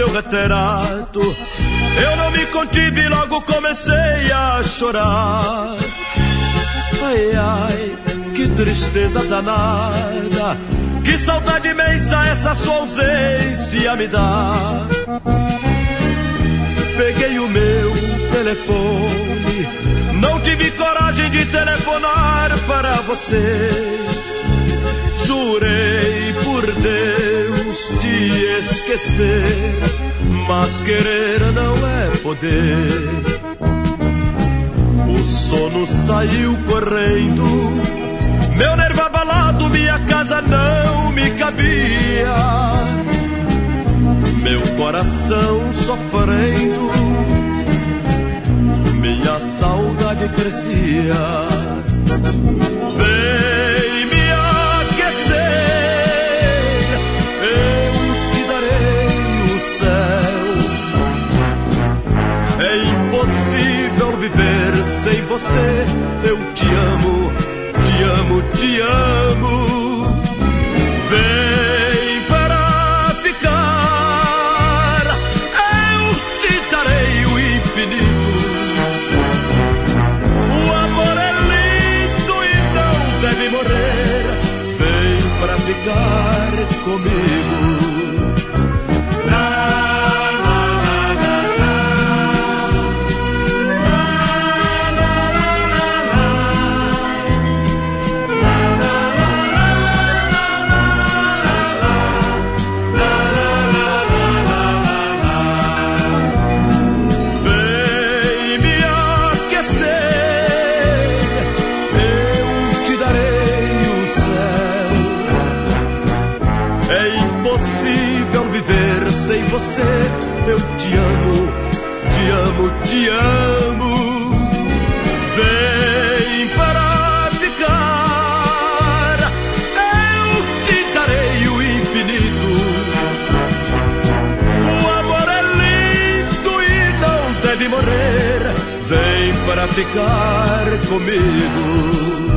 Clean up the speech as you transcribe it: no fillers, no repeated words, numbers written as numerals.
seu retrato, eu não me contive e logo comecei a chorar. Ai, ai, que tristeza danada, que saudade imensa essa sua ausência me dá. Peguei o meu telefone, não tive coragem de telefonar para você. Jurei por Deus te esquecer, mas querer não é poder. O sono saiu correndo, meu nervo abalado, minha casa não me cabia. Meu coração sofrendo, minha saudade crescia. Vem me aquecer, eu te darei o céu. É impossível viver sem você, eu te amo, te amo, te amo. Vem para ficar, eu te darei o infinito. O amor é lindo e não deve morrer. Vem para ficar comigo. Sem você, eu te amo, te amo, te amo. Vem para ficar, eu te darei o infinito. O amor é lindo e não deve morrer. Vem para ficar comigo.